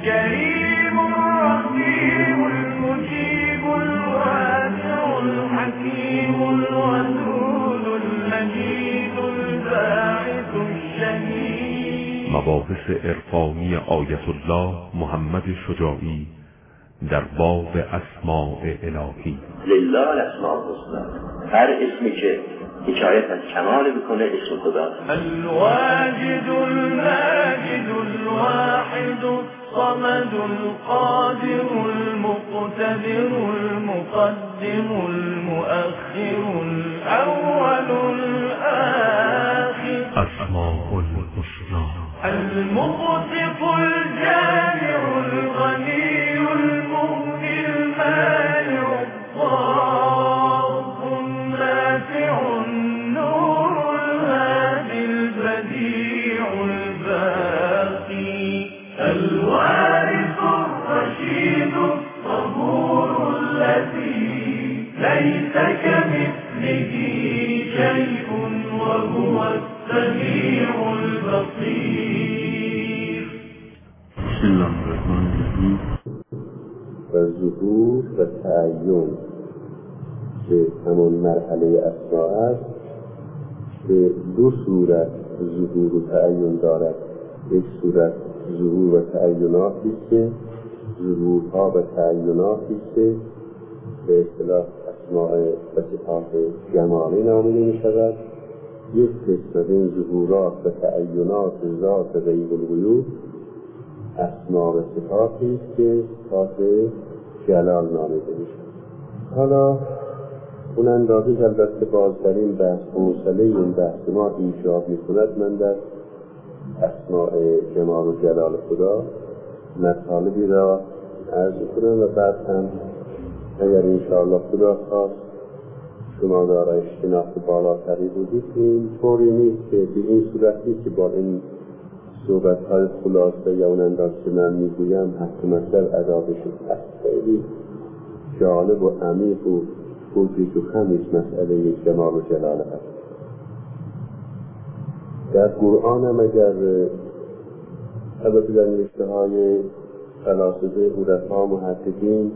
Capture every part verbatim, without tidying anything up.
الكريم الرحيم المجيب الواسع الحكيم الودود المجيد الباعث الشهيد. مباحث عرفانی آیت الله محمد شجاعی در باب اسماء الهی. لله الاسماء الحسنی، هر اسمی که حکایت از کمال بکنه اسم خدا. الواجد الماجد الواحد الصمد القادر المقتدر المقدم المؤخر الاول الاخر. اسماء الحسنی. المقسط الجامع الغني المغني المانع الضار النافع النور الهادي البديع الباقي الوارث الرشيد الصبور الذي ليس كمثله شيء وهو السميع البصير. بسم الله الرحمن الرحیم. و ظهور و تعین که همون مرحله اسماء است به دو صورت ظهور و تعین دارد. یک صورت ظهور و تعیناتی که ظهورها و تعیناتی که به اصطلاح اسماء و صفات جمالی نامیده می شود. یک قسم از این ظهورات و تعینات ذات غیب الغیوب اسماء و صفاتی است که صفات جلال نامیده می شود. حالا اون اندازه که البته بازترین بحث موصله این بحث ما ایجاب می کند، من در اسماء جمال و جلال خدا مطالبی را عرض کنم و بعد هم اگر انشاءالله خدا خواست شما دارای شناخت بالاتری بودید. این طوری نیست که به این صورت نیست که با این صحبت‌های خلاصه یا اون اندازه که من میگویم حتی مطلب ادا بشه. خیلی جالب و عمیق و بزرگ و خمیس مسئله جمال و جلال هست. در قرآن هم اگر البته در نوشته های فلاسفه عرفا محققین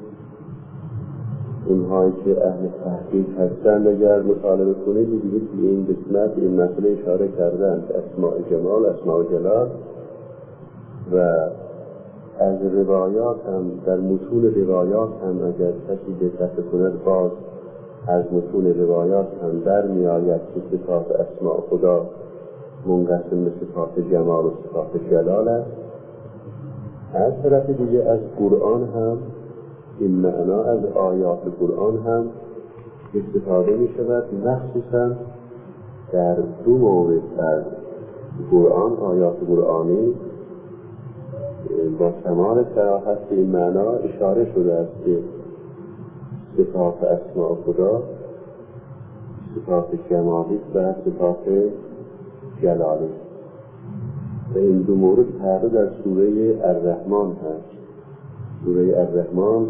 اونهایی که اهل تحقیق هستند اگر مطالعه کنید دیدید که این قسمت این مسئله اشاره کردند اسماء جمال اسماء جلال و از روایات هم در متون روایات هم اگر کسی دقت کند باز از متون روایات هم در می آید که صفات اسماء خدا منقسم به صفات جمال و صفات جلال است. از طرف دیگه از قرآن هم این معنا از آیات قرآن هم استفاده می شود، مخصوصا در دو مورد در قرآن آیات قرآنی با کمال صراحت به این معنا اشاره شده است که صفات اسماء خدا صفات جمالی و صفات جلالی و این دو مورد هر دو در سوره الرحمن هست. سوره الرحمن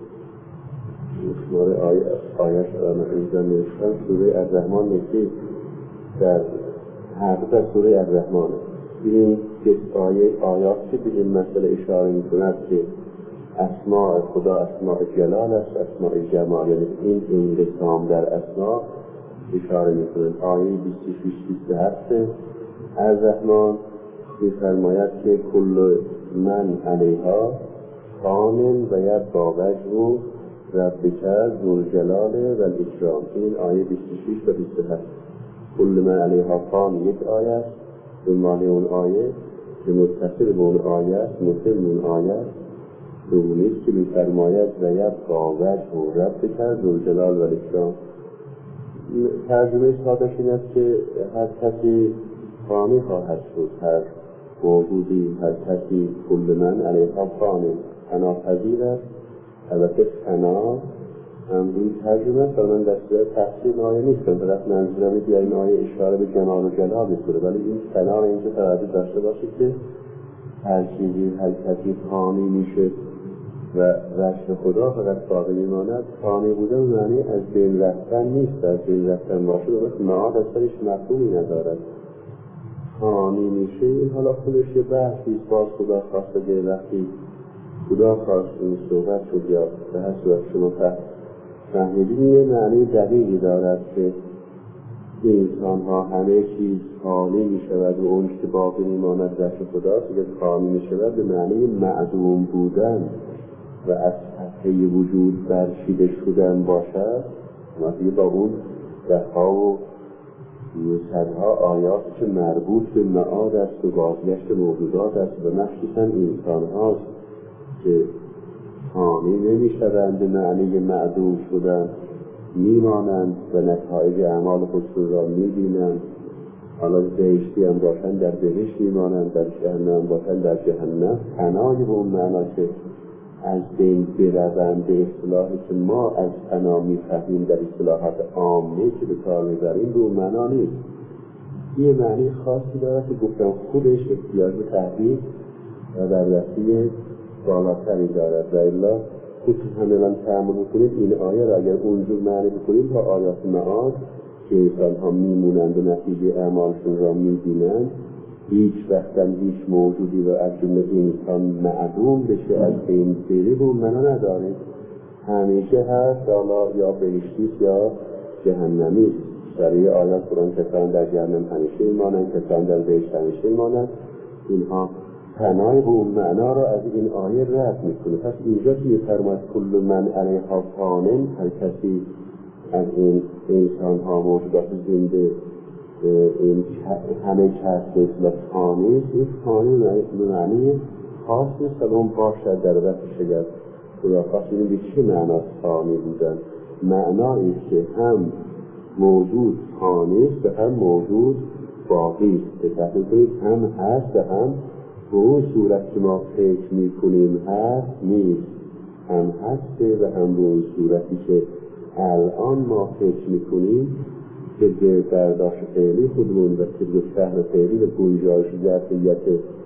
شماره آیش آن اینجا نوشتن سوره الرحمن نیستی در هر دو در سوره الرحمن این که آیه آیات که به این مسئله اشاره می کند که اسماء خدا اسماء جلال است اسماء جمال، یعنی این انقسام در اسماء اشاره می کند. آیه بیست و شش بیست و هفت الرحمن می فرماید که کل من علیها فان و یبقی وجه ربک ذوالجلال و الاکرام. این آیه بیست و شش و بیست و هفت. کل من علیها فان یک آیه است، دنبال اون آیه که متصل به اون آیه است، متصل اون آیه است دومیست که می‌فرماید و یبقی وجه ربک ذوالجلال و الاکرام. ترجمه ساده‌اش این است که هر کسی فانی خواهد شد، هر موجودی هر کسی کل من علیها فانی فنا پذیر است. البته فنا هم این ترجمه است، من در صورت تفسیر آیه نیستم، فقط منظورم بیا این آیه اشاره به جمال و جلال می‌کنه، ولی این فنا را اینجا توجه داشته باشید که هر چیزی هر کسی فانی میشه و وجه خدا فقط باقی میماند. فانی بودن معنی از بین رفتن نیست، از بین رفتن باشه و معاد از سرش مفهومی ندارد. فانی میشه، این حالا خودش یه بحثی باز خدا خواسته وقتی خدا خواست این صحبت شد یا به هر صورت شما فهمیدین یه معنی دقیقی دارد که انسان ها همه چیز فانی می شود و اون که باقی می ماند ذات خداست که فانی می شود به معنی معدوم بودن و از صفحه وجود برچیده شدن باشد. مثلا با اون دهها و صدها آیات که مربوط به معاد است و بازگشت موجودات است و مخصوصا انسان هاست که فانی نمی شوند به معنی معدوم شدن، می مانند و نتایج اعمال خودشون را می بینند. حالا بهشتی هم باشند در بهشت می مانند، در جهنم باشند در جهنم. فنای به اون معنا که از بین بروند به اصطلاحی که ما از فنا می فهمیم در اصطلاحات عامه که به کار می بریم به اون معنا نیست. یه معنی خاصی داره که گفتم خودش احتیاج به تحقیق و در دستی بالاتری دارد و الا خود همه من تعمل بکنید این آیه را اگر اونجور معنی بکنید با آیات معاد که انسان ها میمونند و نتیجه اعمالشون را میبینند، هیچ وقت هم هیچ موجودی را از جمله انسان معدوم بشه از بین بره به اون معنا ندارید. همیشه هست، حالا یا بهشتیست یا جهنمیست. برای آیات قرآن کسان در جهنم همیشه ایمانند، کسان در بهشت همیشه ایمانند. اینها فنای به اون معنا را از این آیه رد میکنه. پس اینجا که میفرماید کل من علیها فانن، هر کسی از این انسان ها موجودات زنده این همه چرخ به اصطلاح فانی، این فانی به معنی خاص نیست و اون باشد در رفت شگر خدا خواست. این به چه معنا فانی بودن؟ معنایی که هم موجود فانی است و هم موجود باقی است. به تحقیق کنید هم هست و هم به اون صورت که ما فکر می کنیم هست نیست. هم هسته و هم به اون صورتی که الان ما فکر می کنیم که به برداشت فعلی خودمون و که به فهم فعلی و گنجایش ظرفیت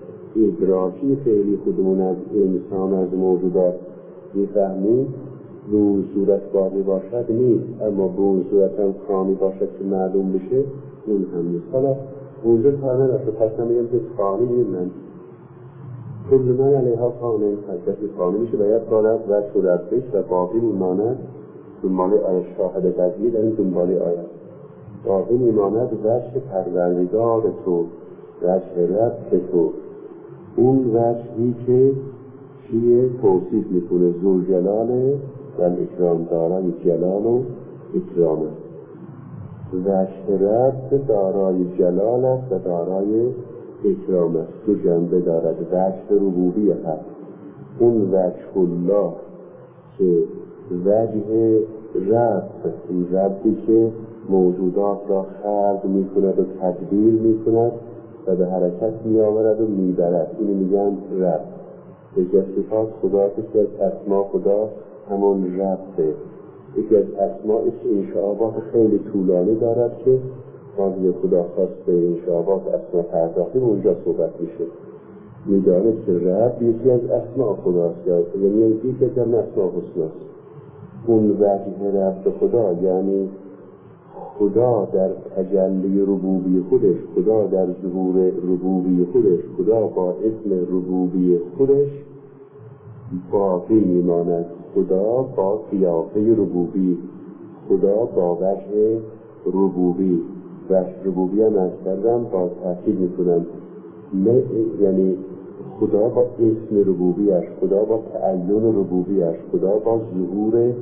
ادراکی فعلی خودمون از انسان از موجودات می فهمیم به اون صورت باقی باشد نیست. اما به اون صورت هم فانی باشد که معلوم بشه اون هم نیست. حالا اونجا کار نداشته پس نمیم که فانی نیمند کل من علیها فانن، هر کسی فانی میشه باید دارد و صورتش و باقی میماند. دنباله آیه شاهد قضیه در این دنباله آیه باقی میماند وجه پروردگار تو، وجه رب تو. اون وجهی که چیه توصیف میکنه ذوالجلال و اکرام، دارای جلال و اکرامه. وجه رب دارای جلال است و دارای اکرام است. دو جنبه دارد. وجه ربوبی هست، اون وجه الله که وجه رب، این ربی که موجودات را خلق می کند و تدبیر می کند و به حرکت می آورد و می برد. اینو میگن رب. یکی از صفات خدا، یکی از اسما خدا همون ربه. یکی از اسمایش انشعابات خیلی طولانی دارد که بازی خدا خواست به انشعابات اسما پرداختیم اونجا صحبت میشه. میدانه که رب یکی از اسما خداست، یعنی یکی از اسما حسناست. اون وجه رب خدا یعنی خدا در تجلی ربوبی خودش، خدا در ظهور ربوبی خودش، خدا با اسم ربوبی خودش باقی میماند. خدا با قیافه ربوبی، خدا با وجه ربوبی. وجه ربوبی هم از کردم با تأکید میکنم، یعنی خدا با اسم ربوبیش، خدا با تعین ربوبیش، خدا با ظهور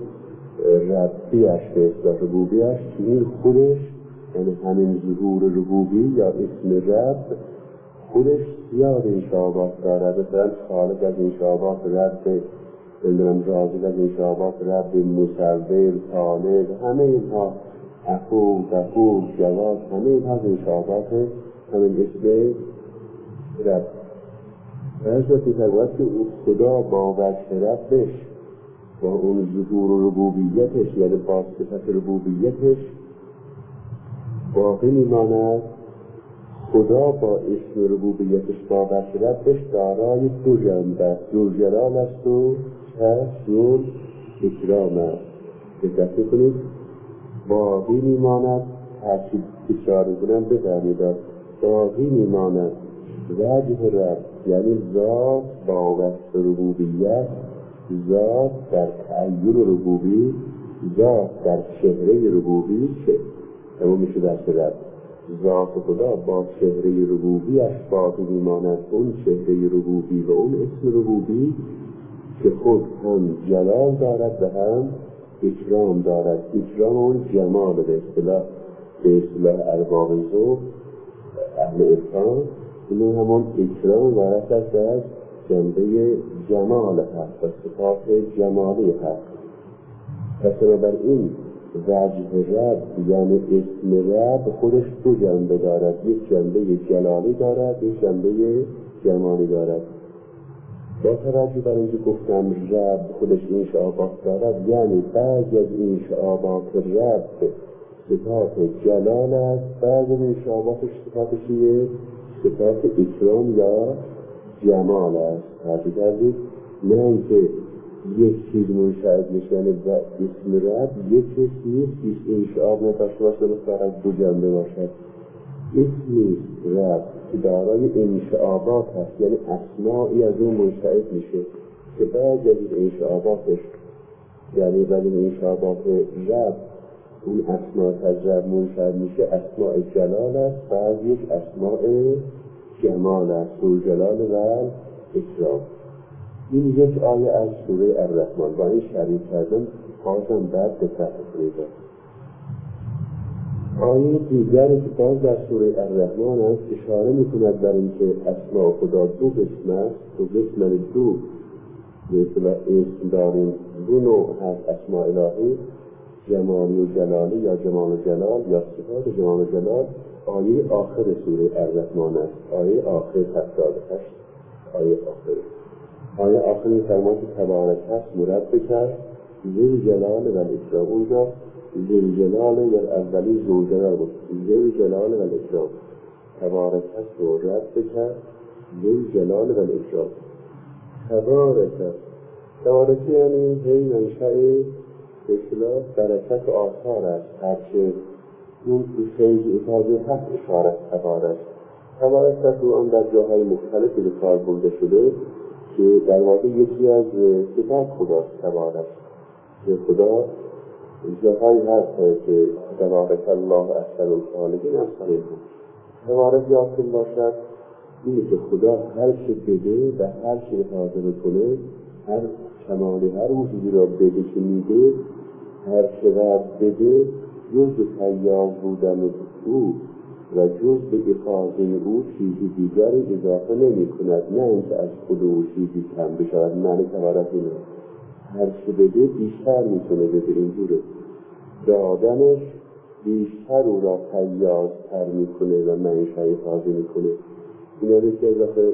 ربیش به اصطلاح ربوبیش که این خودش یعنی همین ظهور ربوبی یا اسم رب خودش زیاد انشعابات دارد. مثلا خالق از انشعابات رب، بلدرم رازق از انشعابات رب، مصور، طالب، همه اینها عفو، غفور، جواد، همه اینها از انشعابات همین اسم رب. فرشت می‌فرماید که خدا با وجه ربش، با اون ظهور ربوبیتش یعنی با صفت ربوبیتش باقی میماند. خدا با اسم ربوبیتش با وجه ربش دارای دو جنبه است، ذوالجلال است و ذو اکرام است. دقت کنید باقی میماند. تأکید اشاره کنم بفرمایید باقی میماند وجه رب، یعنی ذات با وصف ربوبیت، ذات در تعین ربوبی، ذات در چهره ربوبی چه تمام میشه دست رب. ذات خدا با چهره ربوبیش باقی میماند، اون چهره ربوبی و اون اسم ربوبی که خود هم جلال دارد و هم اکرام دارد. اکرام اون جمال به اصطلاح به اصطلاح ارباب ذوق اهل عرفان، اینو همون اکرام وارد است از جنبه جمال حق و صفات جمالی حق. پس بنابراین وجه رب یعنی اسم رب خودش دو جنبه دارد، یک جنبه جلالی دارد، یک جنبه جمالی دارد. با توجه بر اینکه گفتم رب خودش انشعابات دارد، یعنی بعضی از انشعابات رب صفات جلال است، بعضی از انشعاباتش صفات چیه؟ صفات اکرام یا جمال است. توجه کردید؟ نه اینکه یک چیز منشعب میشه، یعنی اسم رب یک چیز نیست که انشعاب نداشته باشه مثلا از دو جنبه باشد. اسم رب که دارای انشعابات هست، یعنی اسماعی از اون منشعب میشه که بعضی از انشعاباتش، یعنی بعضی انشعابات رب اون اسماء از رب منشعب میشه، اسماء جلال است، بعضی یک اسماء جمال است، سوء جلال و اکرام. این یک آیه از سوره الرحمن با این شریک کردن بازم بعد دقت کنید. آیه دیگری که باز در سوره الرحمن است اشاره میکند بر اینکه اسماء خدا دو قسم است، دو قسم دو مثل اسم داریم، دو نوع هست اسماء الهی، جمالی و جلالی یا جمال و جلال یا صفات جمال و جلال. آیه آخر سوره الرحمن است، آیه آخر هفتاد و هشت آیه آخر. آیه آخری فرمان که تبارک هست مرد بکرد ذل جلال و الاکرام. اونجا ذل جلال یا اولی ذو جلال بود، ذل جلال و الاکرام. تبارک هست مرد بکرد ذل جلال و الاکرام. تبارک هست، تبارک یعنی هی منشأ به اصطلاح برکت آثار است، هرچه اون فیض افاظه هست اشارت تبارک. تبارک در قرآن در جاهای مختلفی به کار برده شده که در واقع یکی از صفات خداست تبارک، که خدا جاهایی هست که تبارک الله احسن الخالقین هم صحیح بود. تبارک یادتون باشد اینه که خدا هر چه بده و هر چه افاظه بکنه، هر کمالی هر وجودی را بده که میده، هر چقدر بده جز به تیاز بودن او و جز به افاظه او چیزی دیگری اضافه نمی کند، نه اینکه از خود او چیزی کم بشود. معنی تبارک اینه هر چه بده بیشتر میتونه بده، اینجوره دادنش بیشتر او را تیازتر میکنه و منشأ افاظه میکنه. این یعنی که اضافه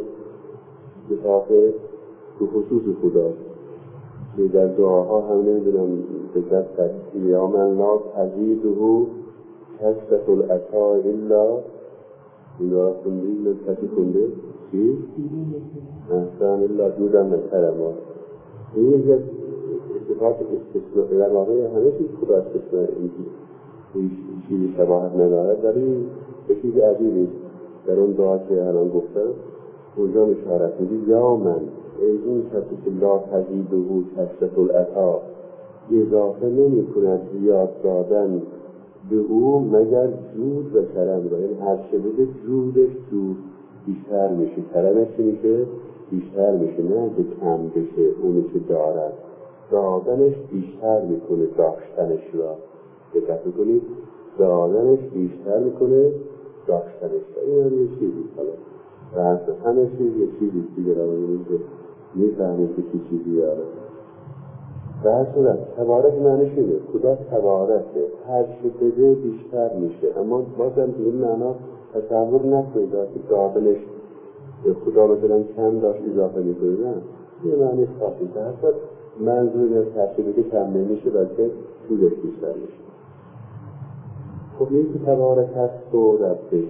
اضافه تو خصوص خداست که در دعاها هم نمیدونم بکرد تحصیل یا من لا تزیده کسرت العطا الا این دعا خوندی نکتی خونده چی؟ احسان الا جودن نکرما. این یک اتفاق استثناء در واقع همه چیز خدا استثناء این چیزی شباهت ندارد، در این به چیز عجیبی در اون دعا که الان گفتم اونجا اشارت میدید یا من این کسی که لا تزیده کسرت العطا اضافه نمی کند زیاد دادن به او مگر جود و کرم را، یعنی هر چه بده جودش جود بیشتر میشه، کرمش میشه بیشتر میشه، نه که کم بشه. اونی که دارد دادنش بیشتر میکنه داشتنش را. دقت کنید دادنش بیشتر میکنه داشتنش را. این هم یه چیزی حالا و همه چیز یه چیزی دیگه را میبینید که میفهمید که چی چیزی داره. در صورت تبارک معنیش اینه خدا تبارکه، هر چه بده بیشتر میشه. اما بازم به این معنا تصور نکنید که دادنش خدا مثلا کم داشت اضافه میکنه، نه، یه معنی خاصی در منظور از هر چه بده کم نمیشه بلکه چیزش بیشتر میشه. خب این که تبارک هست و ربش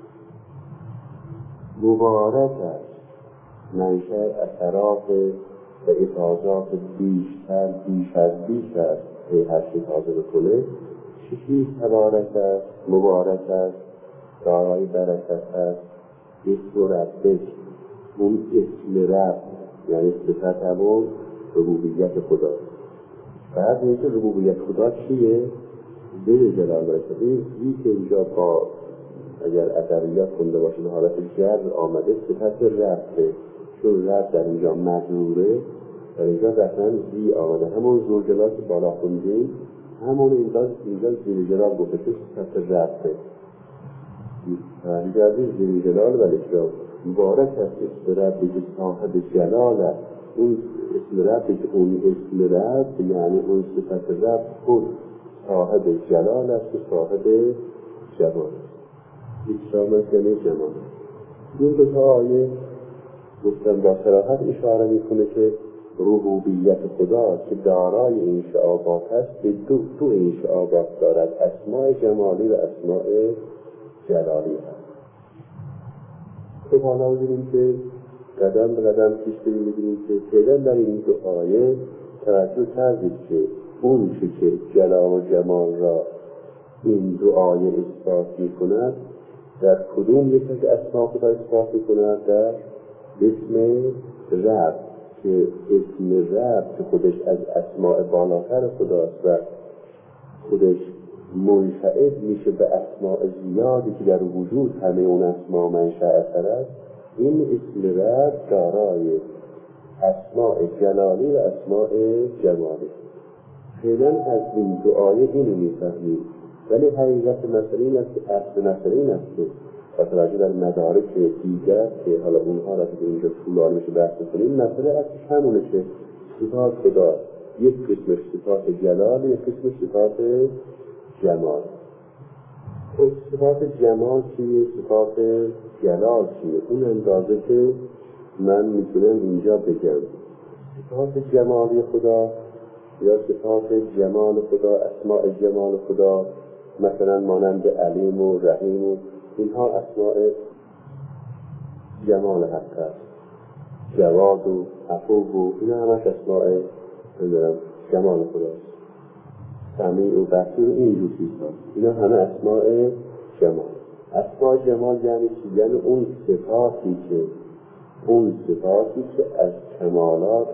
مبارک است، منشأ اثرات و افاظات بیشتر بیش از بیش است که هر چی تازه بکنه. چی تبارک است مبارک است دارای برکت هست. اسم ربک، اون اسم رب یعنی صفت همون ربوبیت خدا. بعد میشه ربوبیت خدا چیه؟ ذل جلال باشه. این زی که اینجا با اگر ادبیات خونده باشه به حالت جر آمده صفت ربه، چون رب در اینجا مجروره، در اینجا رفتن زی آمده. همون زلجلال که بالا خوندیم همون اینجا اینجا زیر جلال گفته که صفت ربه. اینجا زیر جلال و اکرام مبارک است اسم ربی که صاحب جلال است. اون اسم ربی که اون اسم رب یعنی اون صفت رب خود صاحب جلال است و صاحب جمال است. اکرام است یعنی جمال. این دو تا آیه گفتم با صراحت اشاره میکنه که ربوبیت خدا که دارای این شعابات است به دو دو این شعابات دارد، اسماء جمالی و اسماء جلالی هست. خب حالا ببینیم که قدم به قدم پیش بریم ببینیم که فعلا در این دو آیه توجه کردید که اون چه که جلال و جمال را این دو آیه اثبات می‌کند در کدوم یکی از اسماء خدا اثبات می‌کند؟ در اسم رب که اسم رب که خودش از اسماء بالاتر خداست و خودش منشعب میشه به اسماء زیادی که در وجود همه اون اسماء منشأ است. این اسم رب دارای اسماء جلالی و اسماء جمالی. فعلا از این دو آیه اینو میفهمیم، ولی حقیقت مسئله این است که اصل مسئله این است که با توجه در مدارک دیگر که حالا اونها را که اینجا طولانی میشه بحث کنیم، مسئله اصلش همونه که صفات خدا یک قسمش صفات جلال، یک قسمش صفات جمال. صفات جمال چیه؟ صفات جلال چیه؟ اون اندازه که من میتونم اینجا بگم. صفات جمالی خدا یا صفات جمال خدا، اسماء جمال خدا مثلا مانند علیم و رحیم و اینها اسماء جمال حق است. جواد و عفو و اینا همش اسماء جمال خداست. سمیع و بصیر و اینجور چیزها اینا همه اسماء جمال. اسماء جمال یعنی چی؟ یعنی اون صفاتی که اون صفاتی که از کمالات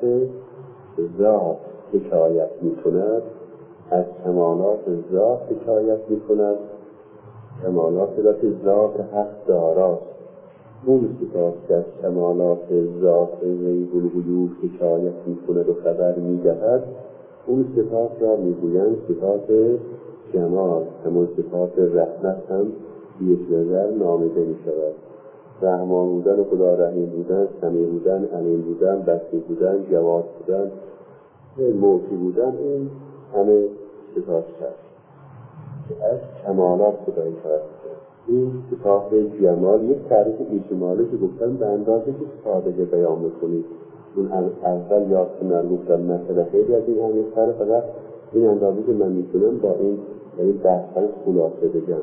ذات حکایت می‌کند، از کمالات ذات حکایت می‌کند، کمالات را که ذات حق داراست. اون صفات که از کمالات ذات غیب الغیوب حکایت می‌کند و خبر می‌دهد، اون صفات را میگویند صفات جمال. همون صفات رحمت هم یک نظر نامیده می شود. رحمان بودن و خدا رحیم بودن، سمیع بودن، علیم بودن، بصیر بودن، جواد بودن، موتی بودن، این همه صفات هست که از کمالات خدا این شود. این صفات جمال یک تعریف اجمالی که گفتن به اندازه که سادگی بیان میکنید. اون اول یاد کنن گفتم مسئله خیلی از این همین سر، فقط این اندازه که من میتونم با این این بحثای خلاصه بگم.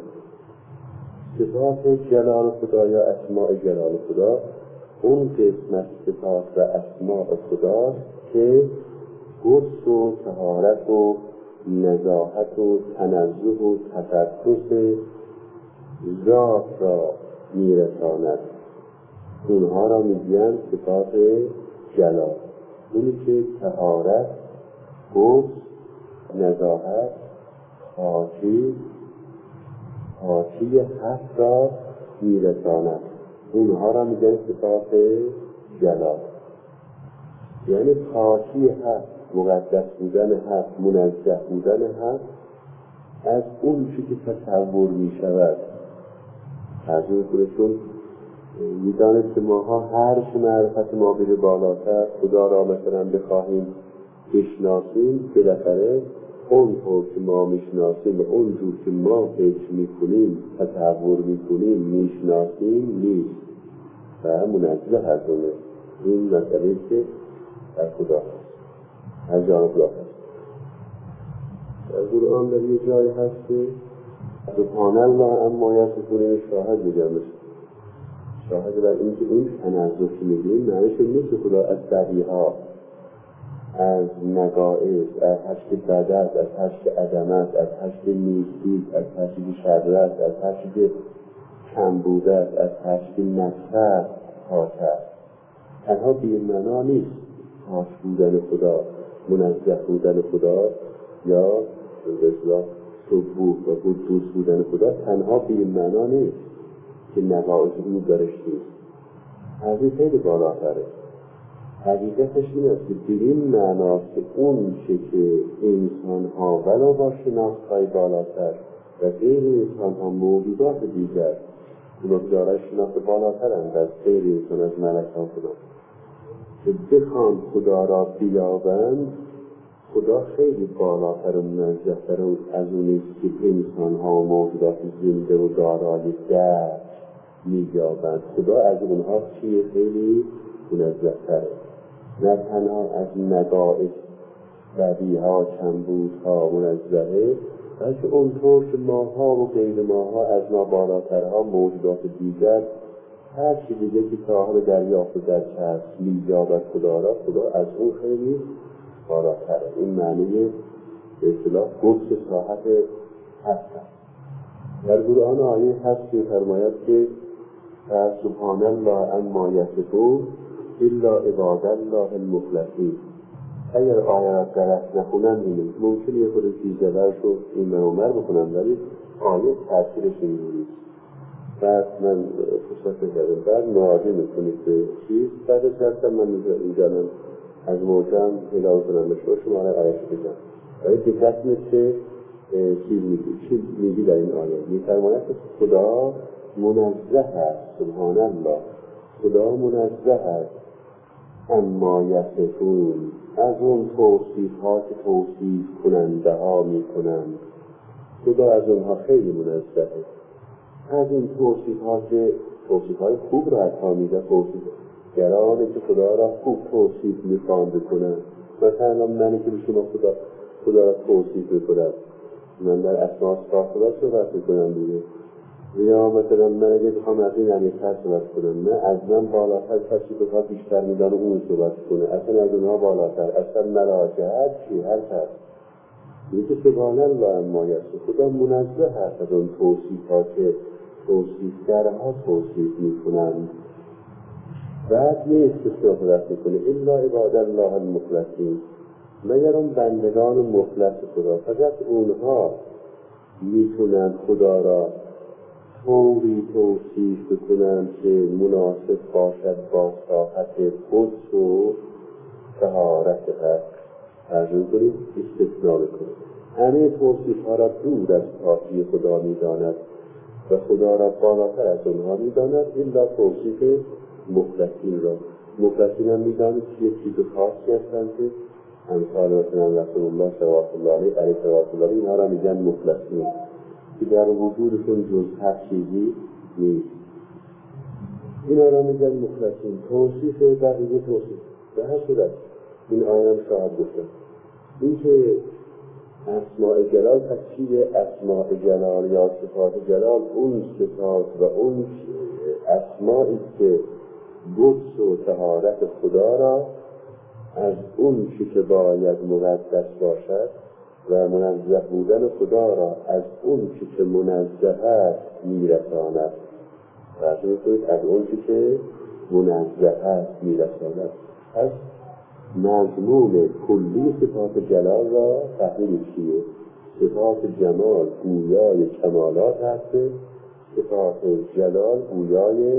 صفات جلال خدا یا اسماء جلال خدا اون قسمت صفات و اسماء خداست که قدس و طهارت و نزاهت و تنزه و تقدس ذات را میرساند. اونها را میگن صفات جلال. اونی که طهارت، قدس، نزاهت، خاکی خاکی حق را میرساند، اونها را میگن صفات جلال. یعنی خاکی حق، مقدس بودن حق، منزه بودن حق از اون چی که تصور میشود. ترجمه کنشون میدانید که ماها هر چه معرفت ما بره بالاتر، خدا را مثلا بخواهیم بشناسیم، بالاخره اون طور که ما میشناسیم و اون جور که ما فکر میکنیم، تصور میکنیم، میشناسیم نیست و منزه از اونه. این مسئله که در خدا هست، از جانب خدا هست. در قرآن در یه جای هست که سبحان الله اما یصفون، شاهد میگم شاهد بر این که این تنزه که میگیم معنیش نیست که خدا از بدیها، از نقائص، از هشت بدت، از هشت عدمت، از هشت نیستی، از هشت شرت، از هشت کم بودت، از تشکیل نصفت پاک است. تنها به این معنا نیست پاک بودن خدا، منزه بودن خدا یا به اصطلاح سبوح و قدوس بودن خدا تنها به این معنا نیست که نقائص او درش نیست. از این خیلی بالاتره. حقیقتش این است که به این معناست که اون چه که انسان ها ولو با شناخت های بالاتر و غیر انسان ها موجودات دیگر اونا که دارای شناخت بالاترند از غیر انسان، از ملکان خدا، که بخوان خدا را بیابند، خدا خیلی بالاتر و منزه‌تر از اون نیست که انسان ها و موجودات زنده و دارای درک می‌یابند. خدا از اونها چیه؟ خیلی منزه‌تره. نه تنها از نقائص بدیها کمبودها منزهه، بلکه اونطور که ماها و غیر ماها از ما بالاترها موجودات دیگر هر چی دیگه که صاحب دریافت و درک هست می‌یابد خدا را، خدا از اون خیلی بالاتره. این معنی به اصطلاح گفت صاحب هست. در قرآن آیه هست که فرماید که سبحان الله عما یصفون الا عباد الله المخلصین. اگر آیه را درست نخونن اینه ممکنه یه خود چیزدرش رو این منومر بکنم، ولی آیه تاثیرش اینجوری. بعد من فرصت کردم بعد مراجعه میکنید به چیز، بعد از هستم من اینجا از موجم هلاو کنم بشما شما را آیش بگم. آیه دقت نیست که چیز میگی چیز میگی در این آیه میفرماید که خدا منزه است، سبحان الله، خدا منزه است اما یصفون، از اون توصیف ها که توصیف کننده ها میکنند. خدا از اونها خیلی منزه است. از این توصیف ها که توصیف های خوب را حتی میده، توصیف گرانه که خدا را خوب توصیف میخوان بکنن. مثلا منی که به شما خدا خدا را توصیف میکنم، من در اسماء صفات خدا صحبت میکنم دیگه. یا مثلا من اگه بخوام از این عمیق‌تر صحبت کنم، نه از من بالاتر کسی بخوا بیشتر میدان و اون صحبت کنه، اصلا از اونها بالاتر، اصلا ملائکه هر چی هر کس میگه سبحان الله عما یصفون. خدا منزه هست از اون توصیف ها که توصیفگرها توصیف میکنند. بعد یه استثناء خودت میکنه الا عباد الله المخلصین، مگر اون بندگان مخلص خدا، فقط اونها میتونند خدا را طوری توصیف بکنند که مناسب باشد با ساحت قدس و طهارت حق. ترجمه کنید، استثناء بکنید. همه توصیف ها را دور از پاکی خدا میداند و خدا را بالاتر از اونها میداند الا توصیف مخلصین را. مخلصین هم میداند که یک چیز خاصی هستند که امثال مثلا رسول الله صلی الله علیه علیه الله اینها را میگن مخلصین که در وجودشون جز هر چیزی نیست. اینا را میگن مخلصین. توصیف بقیه توصیف به هر صورت این آیه هم شاهد گفتم این که اسماء جلال تفسیر اسماء جلال یا صفات جلال اون صفات و اون اسمائی که قدس و طهارت خدا را از اون چی که باید مقدس باشد و منزه بودن خدا را از اون چی که منزه است میرساند. فرض کنید از اون چی که منزه است میرساند. پس مضمون کلی صفات جلال را تحلیل چیه؟ صفات جمال گویای کمالات هست، صفات جلال گویای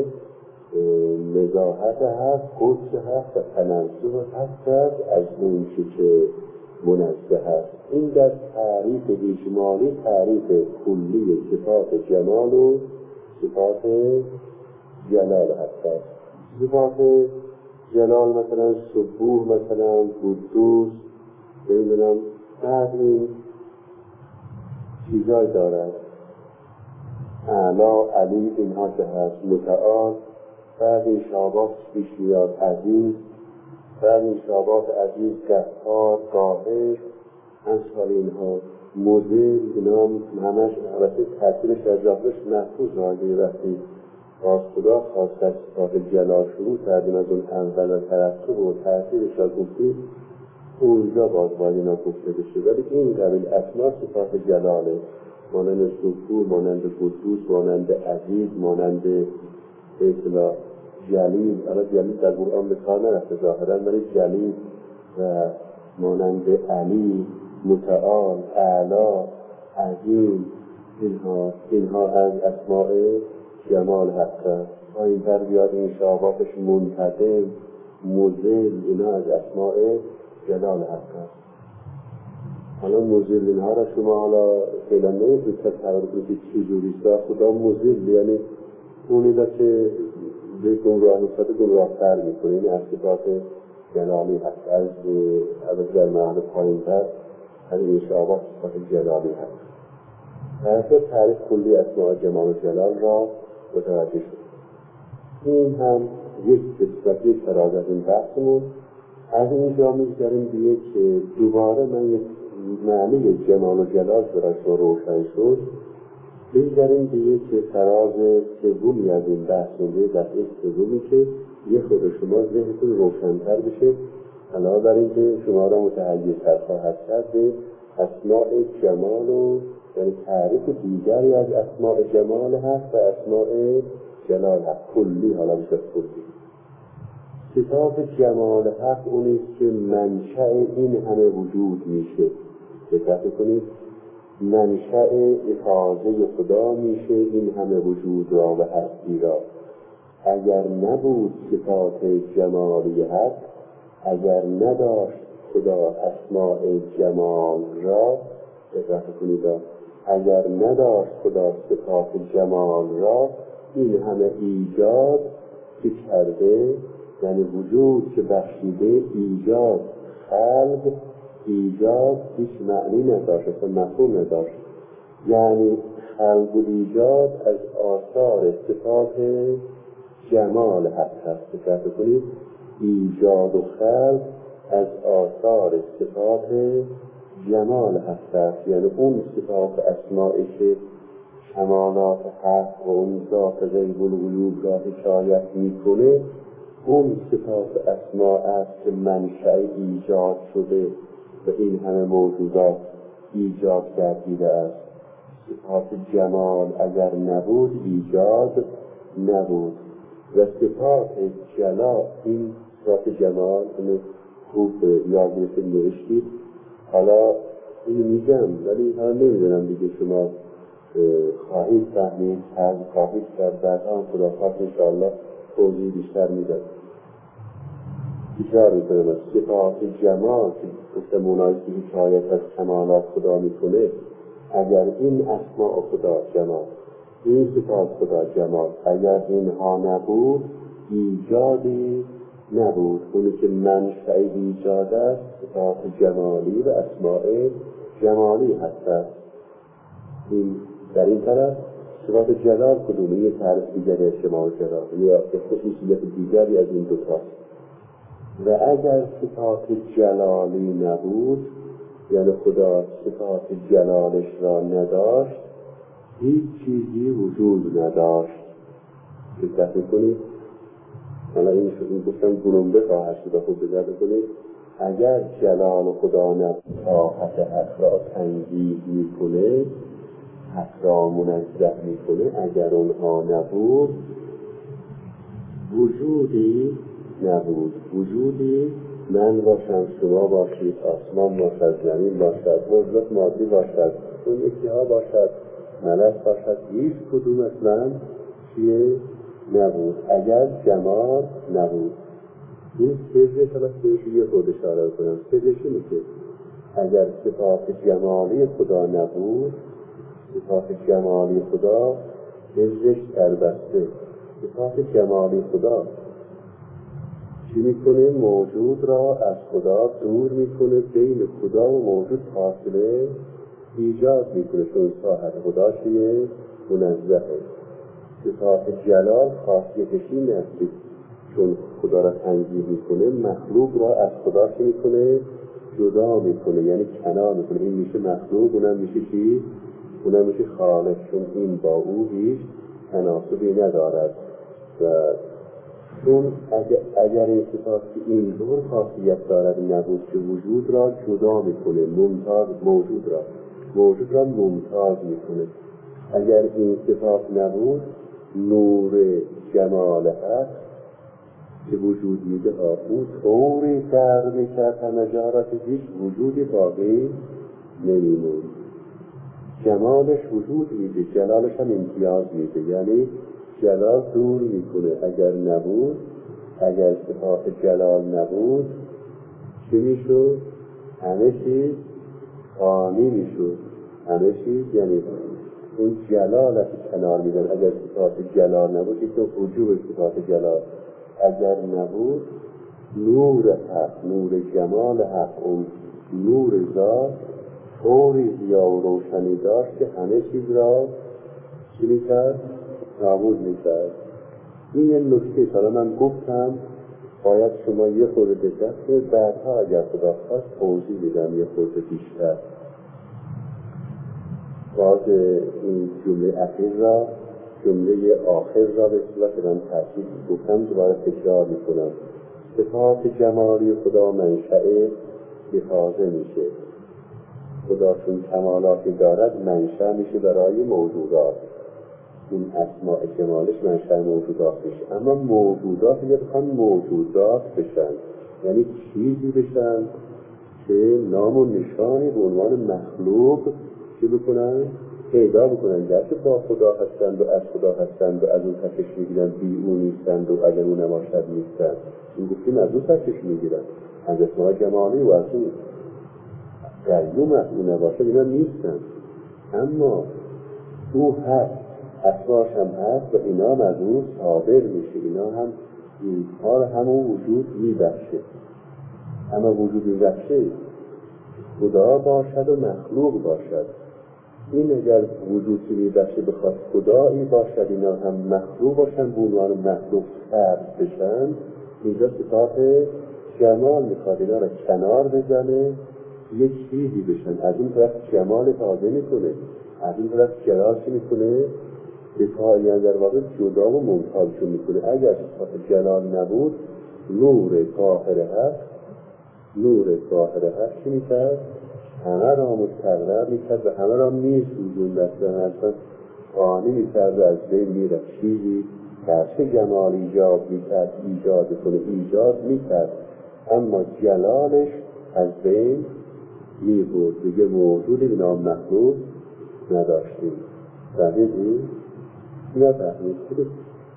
نزاهت هست، قدس هست و تنزه هست از اون چی که منزه هست. این در تعریف اجمالی تعریف کلی صفات جمال و صفات جلال هست. صفات جلال مثلا سبوح، مثلا قدوس، ببینم بعد این چیزای دارد، اعلا، علی، اینها که هست، متعال، بعد این شعبات پیش میاد عزیز، بعد این شعبات عزیز قهار، قاهر، امثال اینها مذل، اینا همش البته ترتیبش از جافرش محفوظ آگه وقتی باز خدا خواست از صفات جلال شروع کردیم از اون اول و ترتیب و ترتیبش را گفتیم اونجا باز باید اینا گفته بشه. ولی این قبیل اسما صفات جلاله مانند شکور، مانند قدوس، مانند عزیز، مانند به اصطلاح جلیل. الان جلیل در قرآن به کار نرفته ظاهرا، ولی جلیل و مانند علی، متعال، اعلی، عظیم، اینها اینها از اسماء جمال حق است. این تر بیاد این شعباتش منتظم، مذل، اینا از اسماء جلال حق است. حالا مذل اینها را شما حالا فعلا نمیتونید تصور کنید که چجوری است. خدا مذل یعنی اونی را که به گمراه افتاده گمراه تر میکنه. این از صفات جلالی هست. از از در معنی پایین تر از این شعبات صفات جلالی هست. در تعریف کلی اسماء جمال و جلال را متوجه شد. این هم یک قسمت یک فراز از این بحثمون. از اینجا میگذاریم دیگه که دوباره من یک معنی جمال و جلال برای شما روشن شد. میگذاریم دیگه که فراز سومی از این بحث مونده، دفعه سومی که یه خود شما ذهنتون روشن‌تر بشه، علاوه بر اینکه شما را متحیزتر خواهد کرد به اسماء جمال و یعنی تعریف دیگری از اسماء جمال هست و اسماء جلال هست. کلی حالا بشه کلی. صفات جمال حق اونیست که منشأ این همه وجود میشه. دقت کنید، منشأ افاضه خدا میشه این همه وجود را و هستی را. اگر نبود صفات جمالی حق، اگر نداشت خدا اسماء جمال را، دقت کنید، اگر نداشت خدا صفات جمال را، این همه ایجاد که کرده، یعنی وجود که بخشیده، ایجاد، خلق، ایجاد هیچ معنی نداشت، اصلا مفهوم نداشت. یعنی خلق و ایجاد از آثار صفات جمال حق هست. دقت کنید، ایجاد و خلق از آثار صفات جمال حق است. یعنی اون صفات اسمائی که کمالات حق و اون ذات غیب الغیوب را حکایت میکنه، اون صفات اسما است که منشأ ایجاد شده و این همه موجودات ایجاد گردیده است. صفات جمال اگر نبود ایجاد نبود. و صفات جلال، این صفات جمال اینو خوب یاد بگیرید نوشتید. حالا اینو میگم ولی ها نمیدونم دیگه شما خواهید فهمید، هر خواهید کرد، بعد آن خدا خواست انشاءالله توضیح بیشتر میدم. تکرار میکنم از صفات جمال که گفتم اونایی که حکایت از کمالات خدا میکنه، اگر این اسماء خدا جمال، این صفات خدا جمال، اگر اینها نبود ایجادی نبود. اونی که منشأ ایجاد است صفات جمالی و اسماء جمالی هست. این در این طرف صفات جلال کدومه؟ یه تعریف دیگری از جمال جلال یا خصوصیت دیگری از این دوتاست. و اگر صفات جلالی نبود، یعنی خدا صفات جلالش را نداشت، هیچ چیزی وجود نداشت. دقت کنید، حالا این شدیم گفتم گرنبه خواهد شده. خود دقت کنید، اگر جلال خدا نبود طاقت حق را تنزیه میکنه، حق را منزه میکنه، اگر اونها نبود وجودی نبود. وجودی من باشم، شما باشید، آسمان باشد، زمین باشد، موجودات مادی باشد، اون یکی ها باشد، ملک باشد، هیچ کدوم از من چیه نبود اگر جمال نبود. این سر طلب بهش یه خود اشاره کنم. سرش اینه که اگر صفات جمالی خدا نبود، صفات جمالی خدا ازش تربسته. صفات جمالی خدا چی میکنه؟ موجود را از خدا دور میکنه، بین خدا و موجود فاصله ایجاد میکنه، چون ساحت خدا چیه؟ منزهه. صفات جلال خاصیتش این است که چون خدا را تنزیه میکنه، مخلوق را از خدا چی میکنه؟ جدا میکنه، یعنی کنار میکنه. این میشه مخلوق، اونم میشه چی؟ اونم میشه خالق، چون این با او هیچ تناسبی ندارد. و چون اگر, اگر این صفات که این دور خاصیت دارد نبود که وجود را جدا میکنه، ممتاز موجود را، موجود را ممتاز میکنه. اگر این صفات نبود، نور جمال حق که وجود میده ها اون طوری سر میکرد همه جا را که هیچ وجودی باقی نمیمون. جمالش وجود میده، جلالش هم امتیاز میده، یعنی جلال دور میکنه. اگر نبود، اگر صفات جلال نبود چی میشود؟ همه چیز فانی میشود. همه چیز یعنی اون جلال از کنار میدن. اگر صفات جلال نبود، یک تو وجود صفات جلال اگر نبود، نور حق، نور جمال حق، اون نور ذات طوری ضیا و روشنی داشت که همه چیز را چی میکرد؟ نابود میکرد. این یه نکته حالا من گفتم، باید شما یه خورده دقت، بعدها اگر خدا خواست توضیح میدم یه خورده بیشتر. باز این جمله اخیر را، جمله آخر را به صورت من تاکید گفتم، دوباره تکرار میکنم. صفات جمالی خدا منشأ افاضه میشه. خدا چون کمالاتی دارد منشأ میشه برای موجودات. این اسماء جمالش منشأ موجودات میشه. اما موجودات اگر بخوان موجودات بشن، یعنی چیزی بشن که نام و نشانی به عنوان مخلوق چی بکنن؟ پیدا بکنن. گرچه با خدا هستند و از خدا هستند و از اون تکش میگیرن، بی اون نیستند و اگر اون نباشد نیستند. این گفتیم از اون تکش میگیرن، از اسماء جمالی و از اون قیوم از اون نباشد اینا نیستند. اما او هست، اسماش هم هست و اینا هم از اون صادر میشه. اینا هم این کار همون وجود میبخشه. اما وجود میبخشه خدا باشد و مخلوق باشد. این اگر وجود میبخشه بخواد خدایی باشد، اینا هم مخلوق باشن، به عنوان مخلوق فرد بشن، اینجا صفات جمال میخواد اینا را کنار بزنه، یک چیزی بشن. از این طرف جمال تازه میکنه، از این طرف جلال چی میکنه؟ دفاعی در واقع جدا و ممتازشون میکنه. اگر صفات جلال نبود، نور طاهر حق، نور طاهر حق چی میکرد؟ همه را مستقرر میکرد و همه را میسوزوند، اصلا فانی میکرد و از بین میرفت. چیزی که جمال ایجاد میکرد، ایجاد کنه، ایجاد میکرد، اما جلالش از بین میبرد. دیگه موجودی به نام مخلوق نداشتیم. فهمیدی؟ نفهمید کنید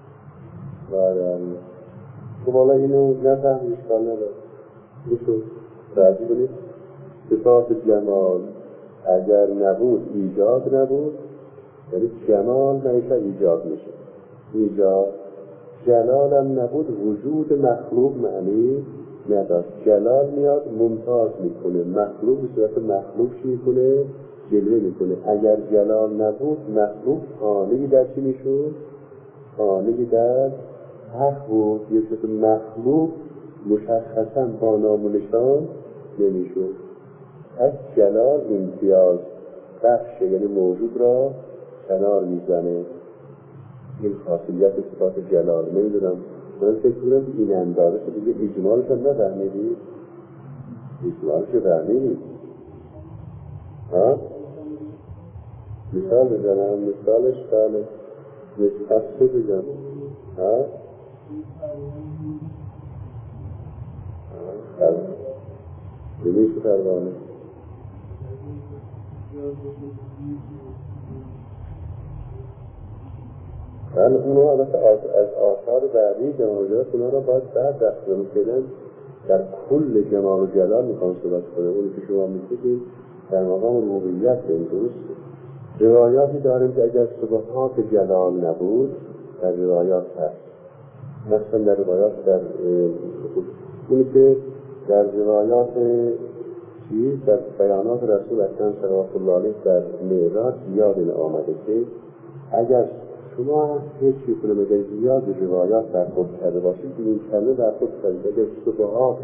بارم خب حالا اینو نفهمید اشکال نداره، میشون راضی کنید. صفات جمال اگر نبود، ایجاد نبود، یعنی جمال نمیشه ایجاد میشه. ایجاد جلالم نبود، وجود مخلوق معنی نداشت. جلال میاد ممتاز میکنه، مخلوق به صورت مخلوق چی میکنه؟ جلوه میکنه. اگر جلال نبود، مخلوق خانه‌ای در چی میشود؟ خانه‌ای در حق بود. یک صورت مخلوق مشخصا با نام و نشان نمیشود. از جلال امتیاز بخش، یعنی موجود را کنار میزنه. این خاصیت صفات جلال. نمیدونم، من فکر کنم این اندازه که دیگه اجمالش هم نفهمیدید. اجمالش رو فهمیدید ها؟ مثال بزنم. مثالش بله مثال چه بگم ها؟ بله نمیشه پروانه. من اونو البته از آثار بعدی جمال اونا را باید بعد دست کنم که در کل جمال و جلال میخوام صحبت کنم. اونی که شما میگید در مقام ربوبیت این درسته. روایاتی داریم که اگر صفات جلال نبود در روایات هست. مثلا در روایات در اونی که در روایات چیز در بیانات رسول اکرم صلوات الله علیه در معراج زیاد این آمده که اگر شما هیچی کنم اگر زیاد روایات برخورد کرده باشید، این کلمه برخورد کرده اگر صبحات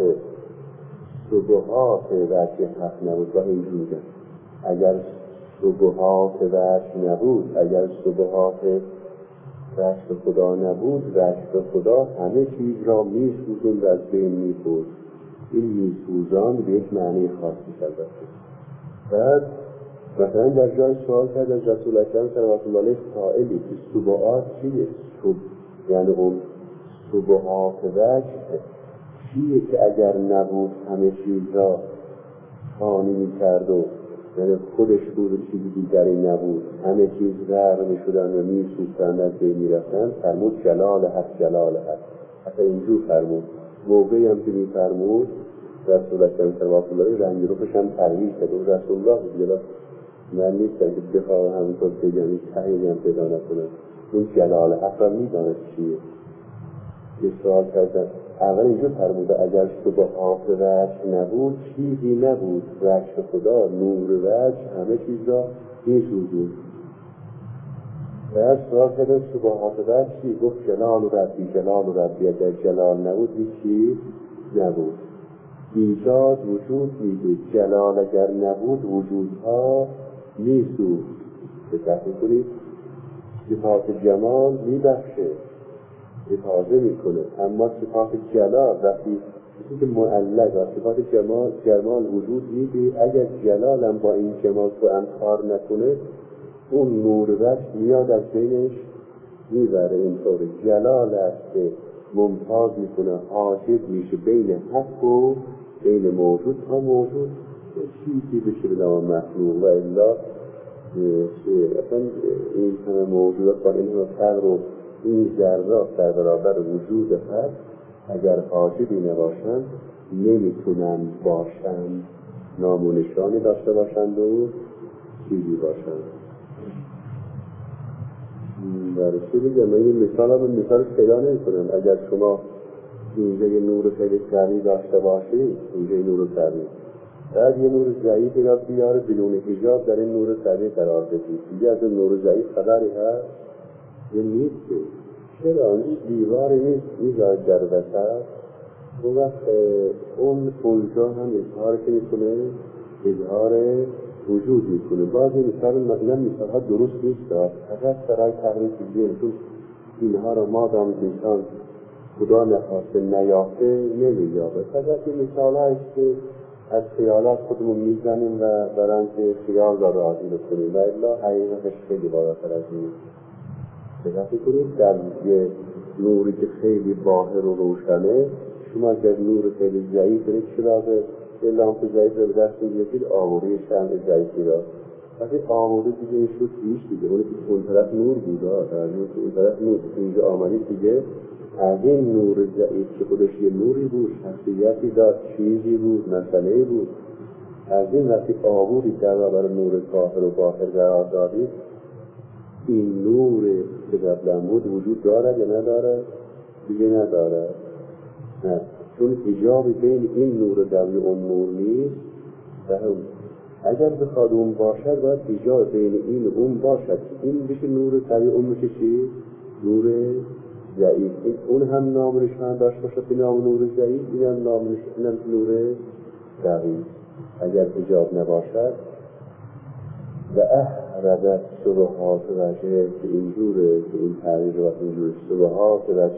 صبحات وجه حق نبود و اینجور میگن اگر صبحات وجه نبود، اگر صبحات وجه خدا نبود، وجه خدا همه چیز را میسوزند و از بین میبرد. این میسوزان به یک معنی خاصی کرده. بعد مثلا در جای سوال کرد از رسول اکرم صلوات الله علیه سائلی که سبعات چیه؟ سب... یعنی اون سبعات وجه چیه که اگر نبود همه چیز را فانی می‌کرد و یعنی خودش بود چیزی دیگری نبود، همه چیز غرق می‌شدن و می‌سوختند از بین می‌رفتند. فرمود جلال حق جلال حق. حتی اینجور فرمود. موقعی هم که می‌فرمود رسول اکرم صلوات الله علیه رنگ روپش هم تغییر کرد. رسول الله دیگه من نیستم که بخواه همونطور بگم این تغییری هم پیدا نکنم. اون جلال حق را می‌داند چیه. یه سوال کردن اول اینجور فرموده اگر سبعات وجه نبود چیزی نبود، وجه خدا نور وجه همه چیز را می‌سوزید. بعد سوال کردن سبعات وجه چی؟ گفت جلال و ربی جلال و ربی اگر جلال نبود هیچی نبود. ایجاد وجود میده، جلال اگر نبود وجودها میسوخت. دقت کنید صفات جمال میبخشه افاظه میکنه، اما صفات جلال وقتی چیزی که معلق و صفات جمال جمال وجود میده اگر جلال هم با این جمال تو انکار نکنه اون نور وجه میاد از بینش میبره. اینطور جلال است که ممتاز میکنه، حاجب میشه بین حق و بین موجود تا موجود چیزی بشه به نام مخلوق و الا اصلا این همه موجودات با این همه فقر و این ذرات در برابر وجود حق اگر حاجبی نباشند نمیتونند باشند، نام و نشانی داشته باشند و چیزی باشند. برای چی بگم من این مثال هم مثالش پیدا نمی‌کنم. اگر شما اینجا یه نور خیلی قوی داشته باشید، اینجا یه نور قوی، بعد یه نور ضعیفی را بیاره بدون حجاب در این نور قوی قرار بدید، دیگه از این نور ضعیف خبری هست یه نیست. چرا این دیواری نیست میذارد در وسط اون وقت اون اونجا هم اظهار که میکنه اظهار وجود میکنه. بعضی مثال مثلا مثال ها درست نیست فقط برای تقریب دیگه، چون اینها را ما دام انسان خدا نخواسته نیافته نمییابه. فقط این مثال هایست که از خیالات خودمون میزنیم و برای که خیال را راضی بکنیم و الا حقیقتش خیلی بالاتر از این. دقت کنید در یه نوری که خیلی باهر و روشنه شما اگر نور خیلی ضعیف دارید چراغ یه لامپ ضعیف رو به دست میگیرید آوری شمع ضعیفی را وقتی آوری دیگه این شد پیش دیگه اونی که اون طرف نور بود اون طرف نور اینجا آمدید دیگه از این نور ضعیف که خودش یه نوری بود، شخصیتی داشت، چیزی بود، مسئله بود، از این وقتی آوری در برابر نور کافر و باهر قرار دادید این نور که قبلا بود وجود دارد یا ندارد؟ دیگه ندارد. نه، چون حجابی بین این نور و دوی اون نور نیست. اگر بخواد اون باشد باید حجاب بین این و اون باشد. این بشه نور دوی اون میشه چی؟ نور ضعیف. اون هم نام نشان داشت باشد به نام نور ضعیف، این هم نام نشان نور ضعیف. اگر حجاب نباشد و احربت سبحات وجه که اینجوره که این تعریض و اینجوره سبحات وجه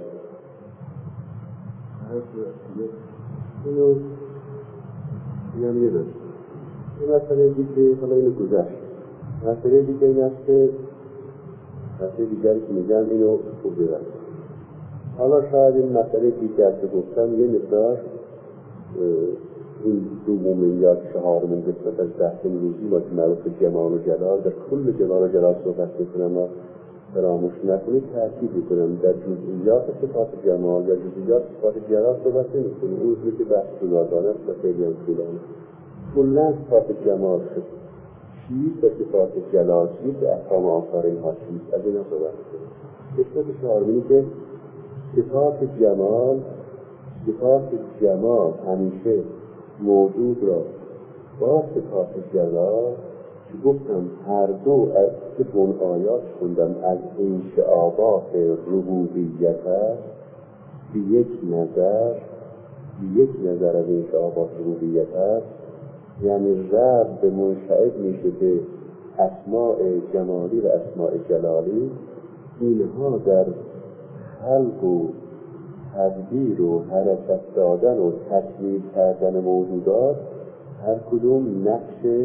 اینو اینم یه داشت این مسئله دیگه حالا اینو گذشت. مسئله دیگه این است که مسئله دیگری که میگن اینو خوب ببرد. حالا شاید این مسئله دیگر که گفتم یه مقدار این دومین یا چهارمین قسمت از بحث امروزی ما که معروف جمال و جلال در کل جمال و جلال صحبت میکنم و فراموش نکنید تأکید میکنم در جزئیات صفات جمال یا جزئیات صفات جلال صحبت نمیکنیم. اون که بحث جداگانه است و خیلی هم طولانه. کلا صفات جمال چیست و صفات جلال چیست و احکام آثار اینها چیست از اینا صحبت میکنیم. قسمت چهارمینی که صفات جمال صفات جمال همیشه موجود را با صفات جلال که گفتم هر دو از که اون آیات خوندم از انشعابات ربوبیت است به یک نظر به یک نظر از انشعابات ربوبیت است، یعنی رب منشعب میشه به اسماء جمالی و اسماء جلالی. اینها در خلق و تدبیر و حرکت دادن و تکمیل کردن موجودات هر کدوم نقش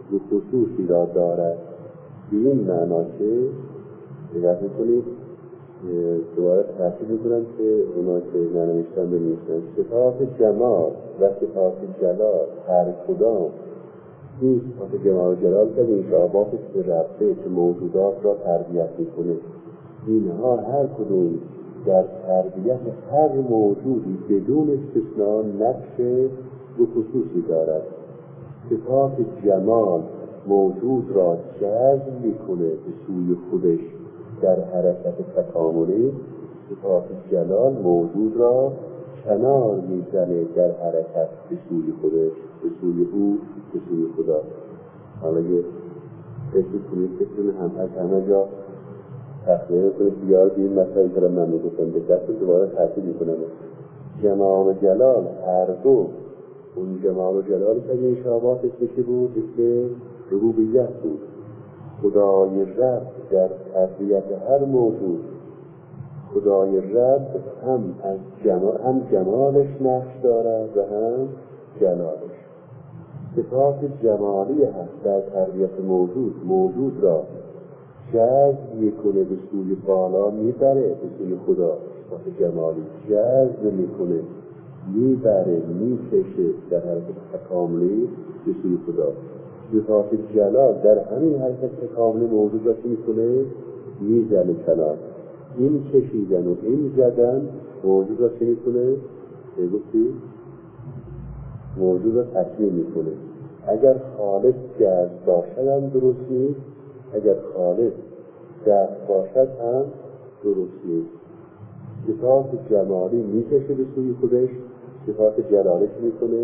و خصوصی را دارد. به این معنا که دقت میکنید دوباره تحصیل میکنم که اونا که ننوشتن بنویسن صفات جمال و صفات جلال هر کدام این صفات جمال و جلال که این شعباتش به ربطه که موجودات را تربیت میکنه، اینها هر کدوم در تربیت هر موجودی بدون استثناء نقش و خصوصی دارد. صفات جمال موجود را جذب میکنه به سوی خودش در حرکت تکاملی، صفات جلال موجود را کنار میزنه در حرکت به سوی خودش، به سوی او، به سوی خدا. حالا یه فکر کنید که هم از همه جا تخلیه کنید بیار به این مسئله که من میگفتم به دست دوباره تحصیل میکنم. جمال و جلال هر دو، اون جمال و جلال که این شعبات اسمشی بود اسم ربوبیت بود. خدای رب در تربیت هر موجود، خدای رب هم از جمال هم جمالش نقش دارد و هم جلالش. صفات جمالی هست در تربیت موجود، موجود را جذب میکنه به سوی بالا میبره به سوی خدا. صفات جمالی جذب میکنه میبره میکشه در حرکت تکاملی به سوی خدا. صفات جلال در همین حرکت تکاملی موجود را چی میکنه؟ میزنه کنار. این کشیدن و این زدن موجود را چی میکنه؟ بگوشی؟ موجود را تکمیل میکنه. اگر خالص جذب باشد هم درست نیست، اگر خالص دفع باشد هم درست نیست. صفات جمالی میکشه به سوی خودش، صفات جلالش میکنه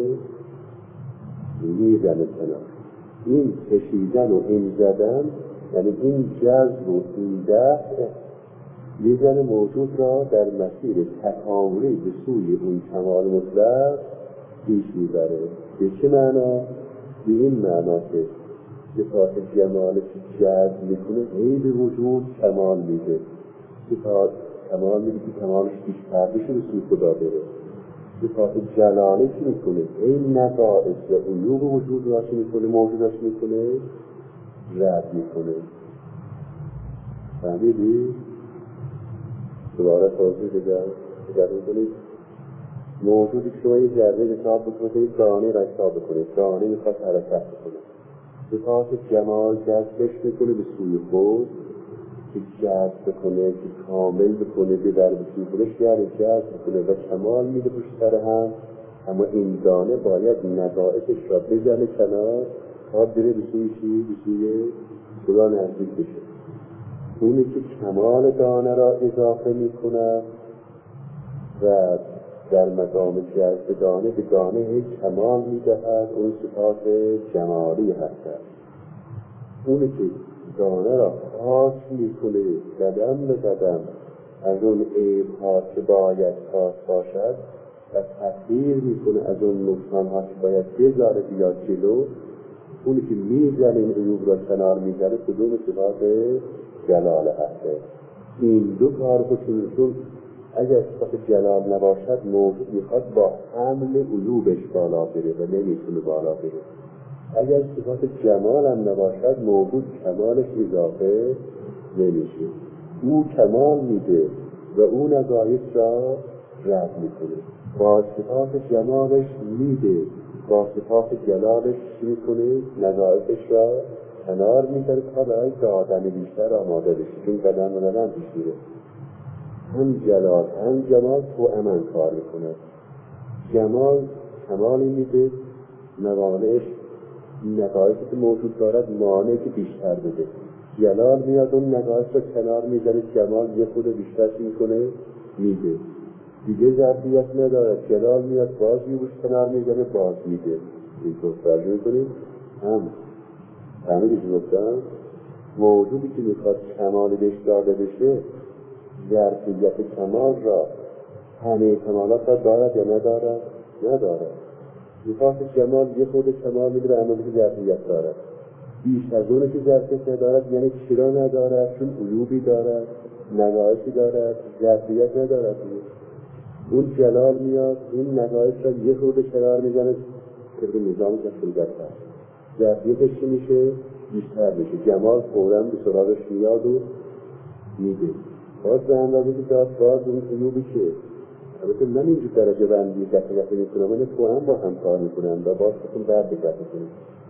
میزنه کنار. این کشیدن و این زدن یعنی این جذب و این دفع میزنه موجود را در مسیر تکاملی به سوی اون کمال مطلق پیش میبره. به چه معنا؟ به این معنا که صفات جمالش جذب میکنه ای به وجود کمال میده، صفات کمال میده که کمالش بیشتر بشه به سوی خدا بره. صفات جلالش میکنه این نقائص و عیوب وجود راش میکنه، موجودش میکنه رد میکنه. فهمیدی؟ دوباره توضیح بدم اگر میکنید موجودی که شما یه ذره حساب بکنید، یک دانه را حساب بکنید، دانه میخواد حرکت بکنه، صفات جمال جذبش میکنه به سوی خود که جذب بکنه، که کامل بکنه، ببر به سوی خودش یعنی جذب بکنه و کمال میده پشت سر هم. اما این دانه باید نقائصش را بزنه کنار تا بره به سوی چی؟ به سوی خدا نزدیک بشه. اونی که کمال دانه را اضافه میکنه و در مقام جذب دانه به دانه هیچ کمال میدهد، اون صفات جمالی هستند. اونی که دانه را پاک میکنه قدم به قدم از اون عیب‌ها که باید پاک باشد و تطهیر میکنه از اون نقصان‌ها که باید بذاره بیاد جلو، اونی که میزنه این عیوب را کنار میزنه کدوم صفات جلال هسته. این دو کار خودشون اگر صفات جلال نباشد موجود میخواد با حمل عیوبش بالا بره و نمیتونه بالا بره. اگر صفات جمال هم نباشد موجود کمالش اضافه نمیشه. او کمال میده و او نقایص را رد میکنه. با صفات جمالش میده، با صفات جلالش میکنه نقایصش را کنار میذاره تا برای دادن بیشتر آماده بشه. چون قدم و قدم پیش میره. هم جلال هم جمال تو امن کار میکنه. جمال کمالی میده، موانعش نقایصی که موجود دارد مانعی که بیشتر بده. جلال میاد اون نقایص رو کنار میذاره، جمال یه خود بیشتر میکنه میده. دیگه ظرفیت نداره، جلال میاد باز یه بوش کنار میذاره باز میده. این طور ترجمه کنید هم همه که گفتم موجودی که میخواد کمالی بهش داده بشه ظرفیت کمال را همه کمالات را دارد یا ندارد؟ ندارد. صفات جمال یه خود کمال میده به اندازه که ظرفیت دارد. بیش از اونه که ظرفیت ندارد یعنی چرا ندارد؟ چون عیوبی دارد، نقایصی دارد، ظرفیت ندارد. اون جلال میاد این نقایص را یه خود کنار میزنه طبق نظام تفصیل هست. ظرفیتش چی میشه؟ بیشتر میشه. جمال فوراً به سراغش میاد و میده. باز به اندازه که داد باز اون عیوبی که البته من اینجور درجه بندی دفعه دفعه میکنم، من تو هم با هم کار میکنم و باز بکن درد دقت کنم.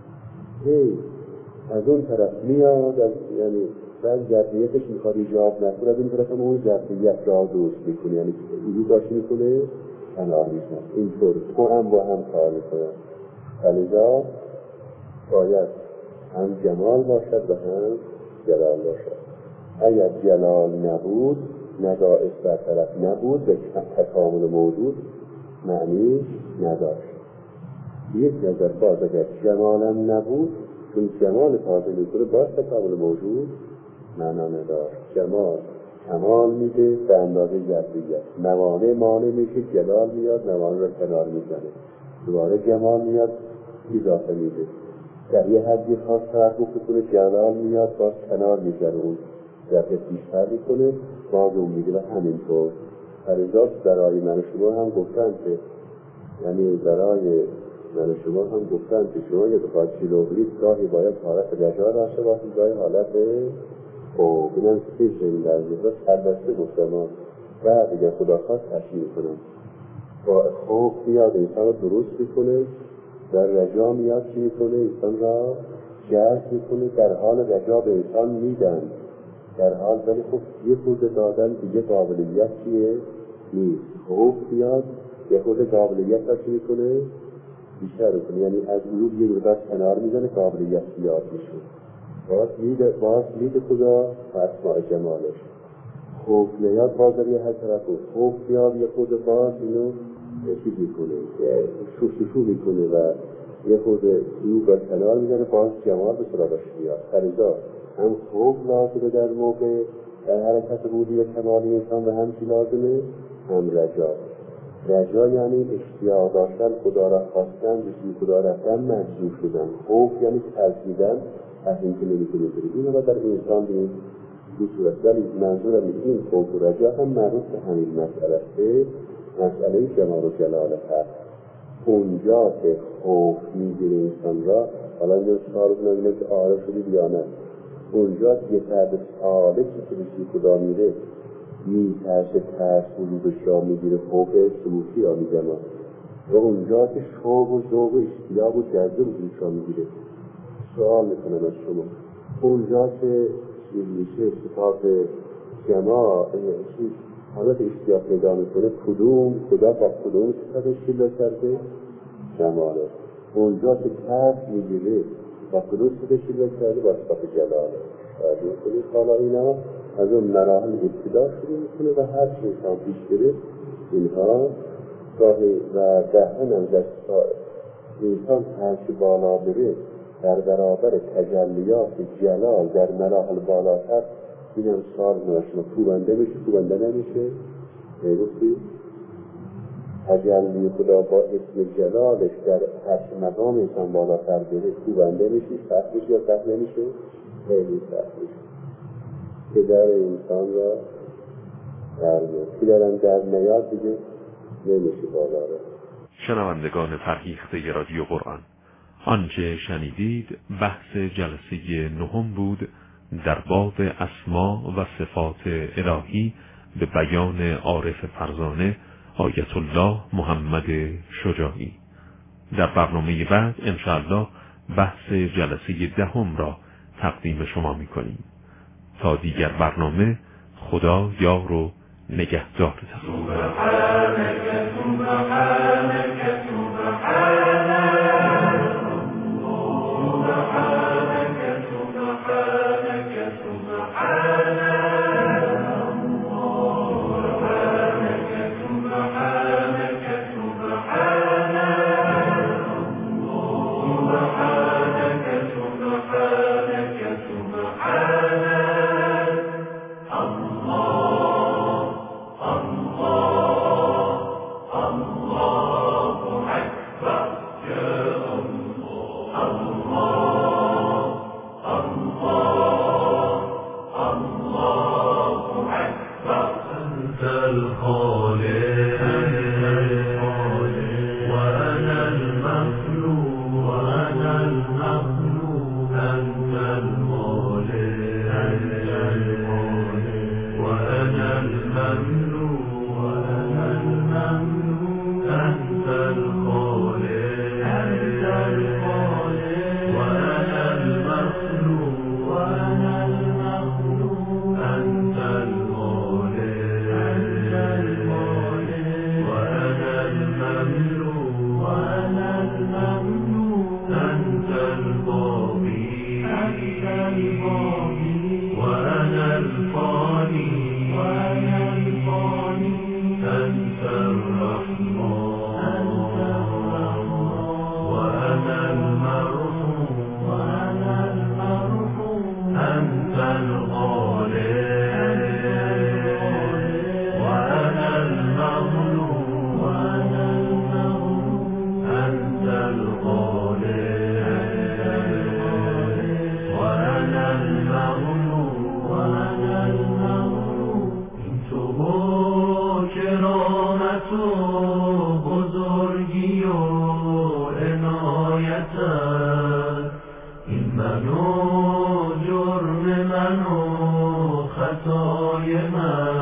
هی از اون طرف میاد، از یعنی بعد ظرفیتش میخواد ایجاب نکنه، از این طرف هم اون ظرفیت را دوست میکنه، یعنی ایجاب داشت میکنه کنار میکنه. اینطور تو هم با هم کار میکنم. فلذا باید هم جمال باشد و هم جلال باشد. اگر جلال نبود، نقائص برطرف نبود، به تکامل موجود معنی نداشت. یک نظر باز اگر جمالم نبود، چون جمال تازه میکنه باز تکامل موجود معنا نداشت. جمال کمال میده به اندازه ظرفیت، موانع مانع میشه، جلال میاد موانع رو کنار میزنه، دوباره جمال میاد اضافه میده، در یه حدی خاص تحقق کنه جلال میاد باز کنار میزنه، اون ظرفیت بیشتر میکنه باز اون میده و همینطور. فلذا برای من و شما هم گفتن که یعنی برای من و شما هم گفتن که شما یه بخواد چیلو برید گاهی باید حالت رجا داشته باشید، گاهی حالت خوب اینم سیز این در زیبا سربسته گفتم و دیگه خدا خواست تشریح کنم. با خوب میاد انسان رو درست میکنه، در رجا میاد چی میکنه انسان را جذب میکنه، در حال رجا به انسان میدن، در حال ولی خب یه خود دادن دیگه قابلیت چیه نیست. خوب میاد یه خود قابلیت را چی میکنه بیشتر کنه، یعنی از عیوب یه مقدار کنار میزنه، قابلیت زیاد میشه. باز میده باز میده خدا و اسماء جمالش. خوب میاد باز در یه هر طرف خوب میاد یه خود باز اینو چیز میکنه، شوشوشو میکنه و یه خود عیوب را کنار میزنه، باز جمال به سراغش میاد. فلذا هم خوب لازمه در موقع در حرکت روحی و کمالی انسان و هم چی لازمه؟ هم رجا. رجا یعنی اشتیاق داشتن، خدا را خواستن، به سوی خدا رفتن، مجذوب شدن. خوف یعنی ترسیدن از این که نمیتونه بری. این رو در انسان به این صورت، ولی منظورم این خوف و رجا هم مربوط به همین مسئله است، مسئله جمال و جلال هست. اونجا که خوف میگیره انسان را، حالا اینجا سوال کنم که عارف شدی یا نه، اونجا که یه فرد سالکی که به سوی خدا میره میترسه، ترس وجودش را میگیره، خوف سلوکی را میگم، و اونجا که شوق و ذوق و اشتیاق و جذب وجودش را میگیره. سوال میکنم از شما، اونجا که میشه صفات جماع حالت اشتیاق پیدا میکنه، کدوم خدا با کدوم صفتش پیدا کرده؟ جماله. اونجا که ترس میگیره با کدوم صفتش پیدا کرده؟ با صفت جلاله. باید میکنید حالا اینا از اون مراحل ابتدا شروع میکنه و هر چی انسان پیش گرفت اینها گاهی و دهن هم در انسان هرچی بالا بره در برابر تجلیات جلال در مراحل بالاتر اینم سال نشما کوبنده میشه، کوبنده نمیشه. میگوشی تجلی خدا با اسم جلالش در هرچی مقام انسان بالاتر بره کوبنده میشه، سخت میشه یا سخت نمیشه؟ خیلی سخت میشه. که در انسان را در میاد، که درم در نیاد دیگه نمیشه بالا را. شنوندگان فرهیخته رادیو قرآن، آنچه شنیدید بحث جلسه نهم بود در باب اسما و صفات الهی به بیان عارف فرزانه آیت الله محمد شجاعی. در برنامه بعد انشاءالله بحث جلسه دهم را تقدیم شما می‌کنیم. تا دیگر برنامه، خدا یار و نگهدارتان. سبحانك سبحانك وأنا المخلوق وأنا المخلوق المملوك وأنا المملوك أنت الخالق أنت الخالق وأنا المخلوق وأنا المخلوق أنت الخالق أنت الخالق وأنا المملوك وأنا المملوك أنت الباقي أنت الباقي وأنا الفاني وأنا الفاني أنت الرحمن أنت الرحمن وأنا المرحوم وأنا المرحوم أنت الغالب وأنا المغلوب وأنا المغلوب أنت الغالب وأنا المغلوب وأنا المغلوب انتو کرامت و بزرگی و عنایتت این من و جرم من و خطای من